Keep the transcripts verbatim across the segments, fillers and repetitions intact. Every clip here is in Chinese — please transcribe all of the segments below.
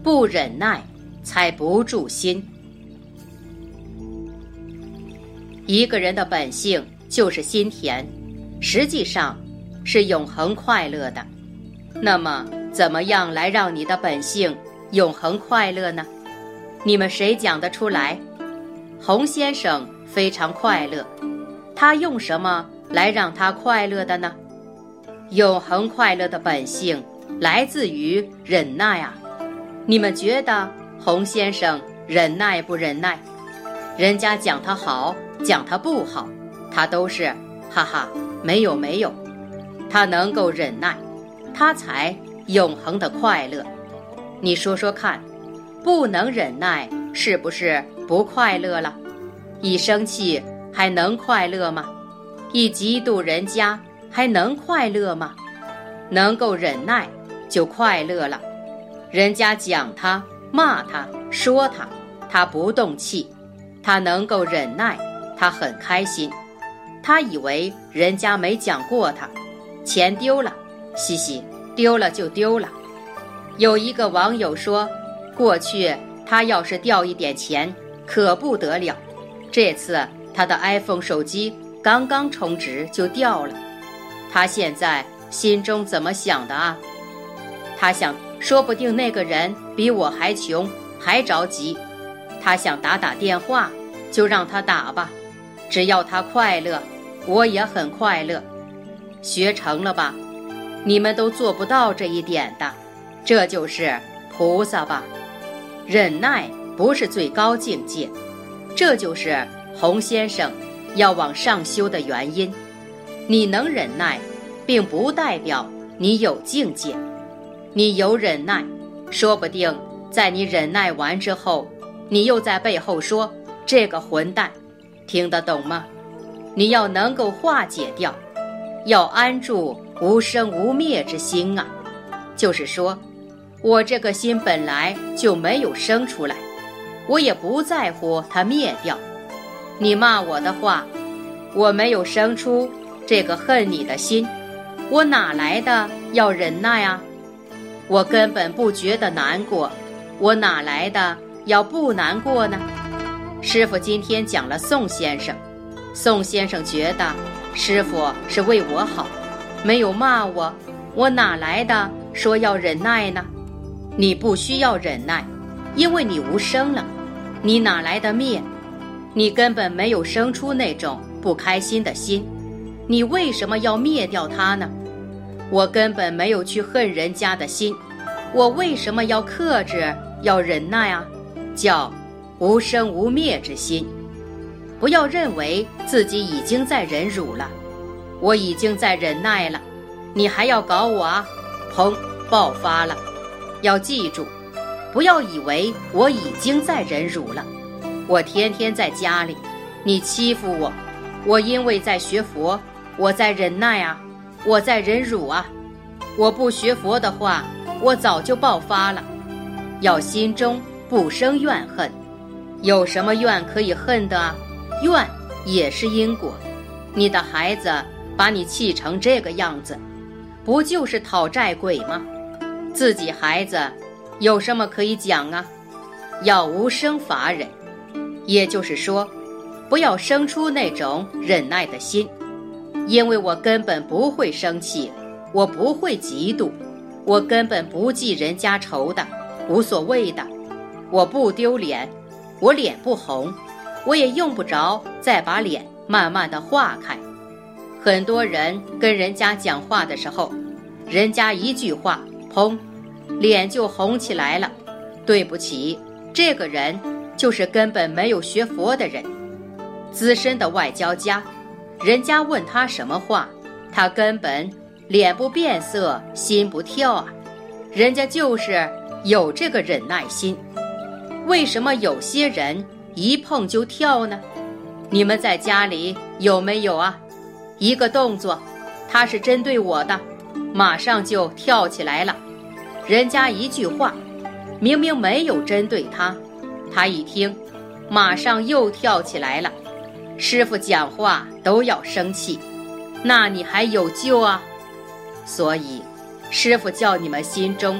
不忍耐，才不住心。一个人的本性就是心甜，实际上是永恒快乐的。那么怎么样来让你的本性永恒快乐呢？你们谁讲得出来？洪先生非常快乐，他用什么来让他快乐的呢？永恒快乐的本性来自于忍耐啊！你们觉得洪先生忍耐不忍耐？人家讲他好，讲他不好，他都是哈哈，没有没有。他能够忍耐，他才永恒的快乐。你说说看，不能忍耐是不是不快乐了？一生气还能快乐吗？一嫉妒人家还能快乐吗？能够忍耐就快乐了。人家讲他，骂他，说他，他不动气，他能够忍耐，他很开心。他以为人家没讲过他，钱丢了，嘻嘻，丢了就丢了。有一个网友说，过去他要是掉一点钱可不得了，这次他的 iPhone 手机刚刚充值就掉了。他现在心中怎么想的啊？他想，说不定那个人比我还穷，还着急。他想打打电话，就让他打吧，只要他快乐，我也很快乐。学成了吧？你们都做不到这一点的，这就是菩萨吧？忍耐不是最高境界，这就是洪先生要往上修的原因。你能忍耐，并不代表你有境界。你有忍耐，说不定在你忍耐完之后，你又在背后说这个混蛋，听得懂吗？你要能够化解掉，要安住无生无灭之心啊。就是说，我这个心本来就没有生出来，我也不在乎它灭掉。你骂我的话，我没有生出这个恨你的心，我哪来的要忍耐啊？我根本不觉得难过，我哪来的要不难过呢？师父今天讲了宋先生，宋先生觉得师父是为我好，没有骂我，我哪来的说要忍耐呢？你不需要忍耐，因为你无生了，你哪来的灭？你根本没有生出那种不开心的心，你为什么要灭掉它呢？我根本没有去恨人家的心，我为什么要克制，要忍耐啊？叫无生无灭之心。不要认为自己已经在忍辱了，我已经在忍耐了，你还要搞我啊？砰，爆发了。要记住，不要以为我已经在忍辱了，我天天在家里，你欺负我，我因为在学佛，我在忍耐啊，我在忍辱啊。我不学佛的话，我早就爆发了。要心中不生怨恨，有什么怨可以恨的啊？怨也是因果。你的孩子把你气成这个样子，不就是讨债鬼吗？自己孩子有什么可以讲啊？要无生法忍，也就是说，不要生出那种忍耐的心。因为我根本不会生气，我不会嫉妒，我根本不记人家仇的，无所谓的。我不丢脸，我脸不红，我也用不着再把脸慢慢的化开。很多人跟人家讲话的时候，人家一句话，砰，脸就红起来了。对不起，这个人就是根本没有学佛的人，资深的外交家，人家问他什么话，他根本脸不变色，心不跳啊。人家就是有这个忍耐心。为什么有些人一碰就跳呢？你们在家里有没有啊？一个动作，他是针对我的，马上就跳起来了。人家一句话，明明没有针对他，他一听，马上又跳起来了。师父讲话都要生气，那你还有救啊？所以师父叫你们心中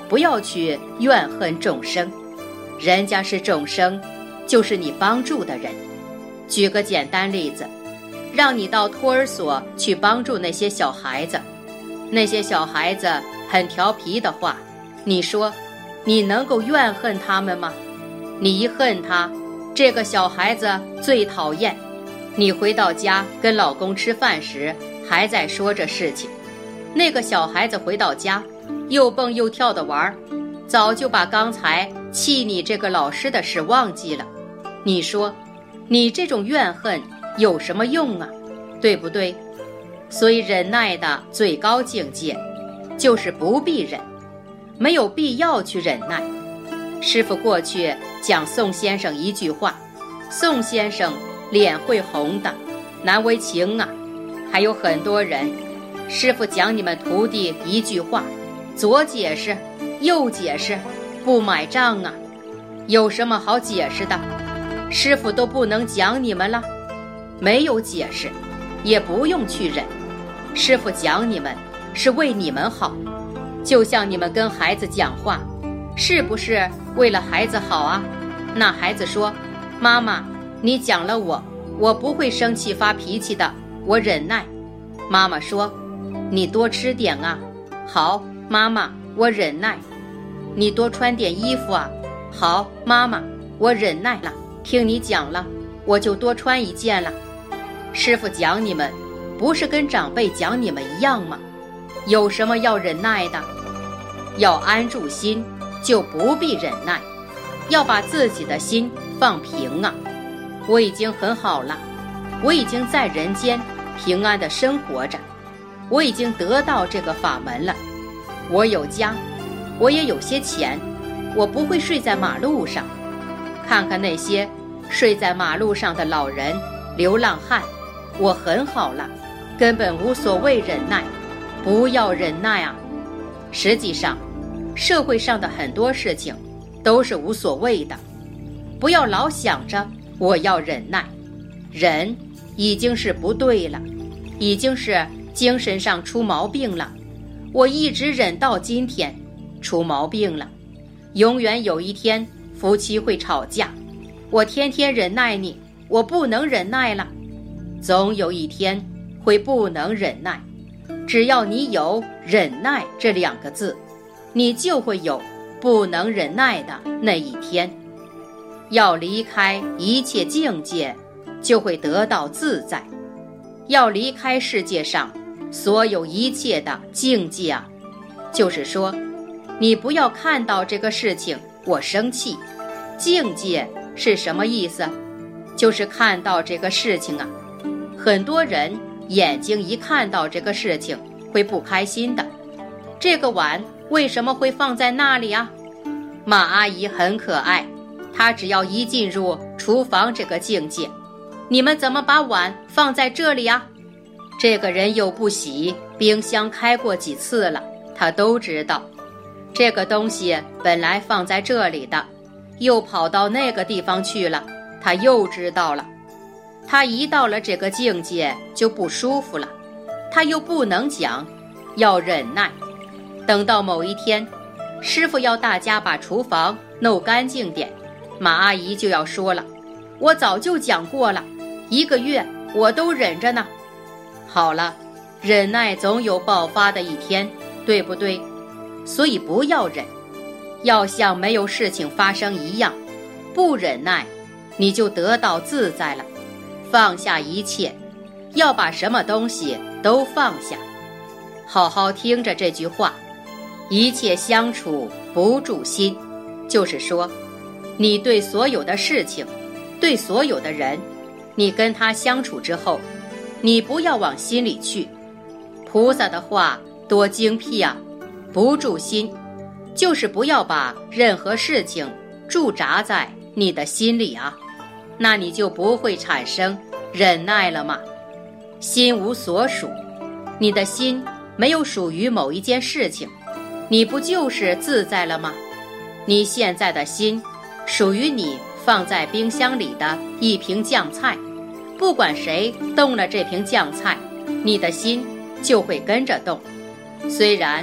不要去怨恨众生，人家是众生，就是你帮助的人。举个简单例子，让你到托儿所去帮助那些小孩子，那些小孩子很调皮的话，你说你能够怨恨他们吗？你一恨他，这个小孩子最讨厌。你回到家跟老公吃饭时还在说这事情，那个小孩子回到家又蹦又跳的玩，早就把刚才气你这个老师的事忘记了。你说你这种怨恨有什么用啊？对不对？所以忍耐的最高境界就是不必忍，没有必要去忍耐。师父过去讲宋先生一句话，宋先生脸会红的，难为情啊。还有很多人，师父讲你们徒弟一句话，左解释右解释，不买账啊。有什么好解释的？师父都不能讲你们了，没有解释，也不用去忍。师父讲你们是为你们好，就像你们跟孩子讲话，是不是为了孩子好啊？那孩子说，妈妈，你讲了我，我不会生气发脾气的，我忍耐。妈妈说，你多吃点啊。好，妈妈，我忍耐。你多穿点衣服啊。好，妈妈，我忍耐了，听你讲了，我就多穿一件了。师父讲你们，不是跟长辈讲你们一样吗？有什么要忍耐的？要安住心，就不必忍耐，要把自己的心放平啊。我已经很好了，我已经在人间平安地生活着，我已经得到这个法门了。我有家，我也有些钱，我不会睡在马路上。看看那些睡在马路上的老人、流浪汉，我很好了，根本无所谓忍耐，不要忍耐啊。实际上，社会上的很多事情都是无所谓的，不要老想着我要忍耐，忍已经是不对了，已经是精神上出毛病了。我一直忍到今天，出毛病了。永远有一天夫妻会吵架，我天天忍耐你，我不能忍耐了。总有一天会不能忍耐，只要你有忍耐这两个字，你就会有不能忍耐的那一天。要离开一切境界，就会得到自在。要离开世界上所有一切的境界啊，就是说，你不要看到这个事情我生气。境界是什么意思？就是看到这个事情啊。很多人眼睛一看到这个事情会不开心的。这个碗为什么会放在那里啊？马阿姨很可爱，她只要一进入厨房这个境界，你们怎么把碗放在这里啊？这个人又不洗，冰箱开过几次了，他都知道。这个东西本来放在这里的，又跑到那个地方去了，他又知道了。他一到了这个境界就不舒服了，他又不能讲，要忍耐。等到某一天，师父要大家把厨房弄干净点，马阿姨就要说了，我早就讲过了，一个月我都忍着呢。好了，忍耐总有爆发的一天，对不对？所以不要忍，要像没有事情发生一样。不忍耐，你就得到自在了。放下一切，要把什么东西都放下。好好听着这句话，一切相处不住心，就是说，你对所有的事情，对所有的人，你跟他相处之后，你不要往心里去。菩萨的话多精辟啊！不住心，就是不要把任何事情驻扎在你的心里啊，那你就不会产生忍耐了嘛。心无所属，你的心没有属于某一件事情，你不就是自在了吗？你现在的心属于你放在冰箱里的一瓶酱菜，不管谁动了这瓶酱菜，你的心就会跟着动。虽然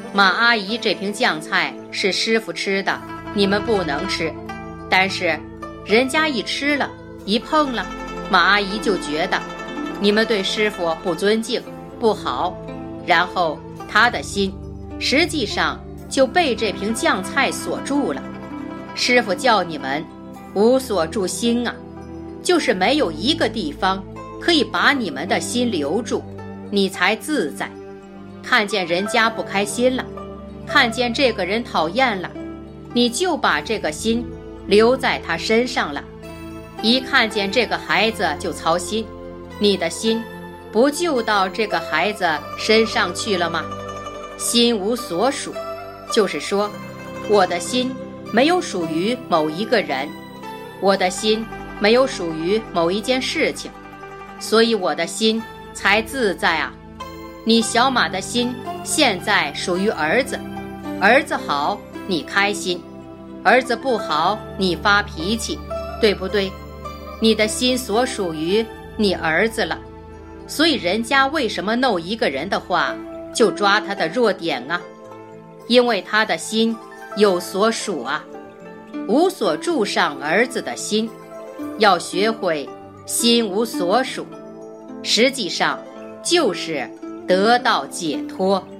马阿姨这瓶酱菜是师傅吃的，你们不能吃。但是人家一吃了，一碰了，马阿姨就觉得你们对师傅不尊敬，不好，然后她的心实际上就被这瓶酱菜锁住了。师傅叫你们无所住心啊，就是没有一个地方可以把你们的心留住，你才自在。看见人家不开心了，看见这个人讨厌了，你就把这个心留在他身上了。一看见这个孩子就操心，你的心不就到这个孩子身上去了吗？心无所属，就是说我的心没有属于某一个人，我的心没有属于某一件事情，所以我的心才自在啊。你小马的心现在属于儿子，儿子好你开心，儿子不好你发脾气，对不对？你的心所属于你儿子了，所以人家为什么弄一个人的话就抓他的弱点啊？因为他的心有所属啊。无所住上儿子的心，要学会心无所属，实际上就是得到解脱。